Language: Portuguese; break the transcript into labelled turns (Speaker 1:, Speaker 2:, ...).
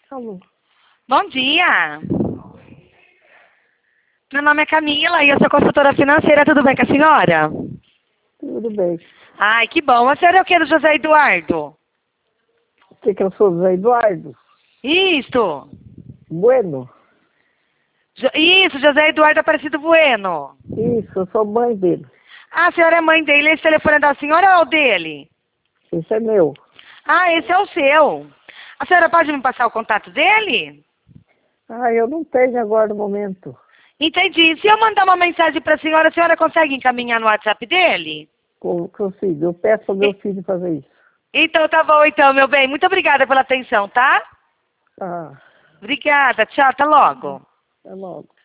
Speaker 1: Alô.
Speaker 2: Bom dia. Meu nome é Camila e eu sou consultora financeira. Tudo bem com a senhora?
Speaker 1: Tudo bem.
Speaker 2: Ai, que bom. A senhora é o que do José Eduardo?
Speaker 1: O que eu sou, José Eduardo?
Speaker 2: Isto.
Speaker 1: Bueno?
Speaker 2: Isso, José Eduardo Aparecido Bueno.
Speaker 1: Isso, eu sou mãe dele.
Speaker 2: Ah, a senhora é mãe dele. Esse telefone é da senhora ou é o dele?
Speaker 1: Esse é meu.
Speaker 2: Ah, esse é o seu. A senhora pode me passar o contato dele?
Speaker 1: Ah, eu não tenho agora no momento.
Speaker 2: Entendi. Se eu mandar uma mensagem para a senhora consegue encaminhar no WhatsApp dele?
Speaker 1: Como consigo? Eu peço ao meu filho fazer isso.
Speaker 2: Então tá bom, então, meu bem. Muito obrigada pela atenção, tá?
Speaker 1: Ah,
Speaker 2: Obrigada. Tchau, até logo.
Speaker 1: até logo.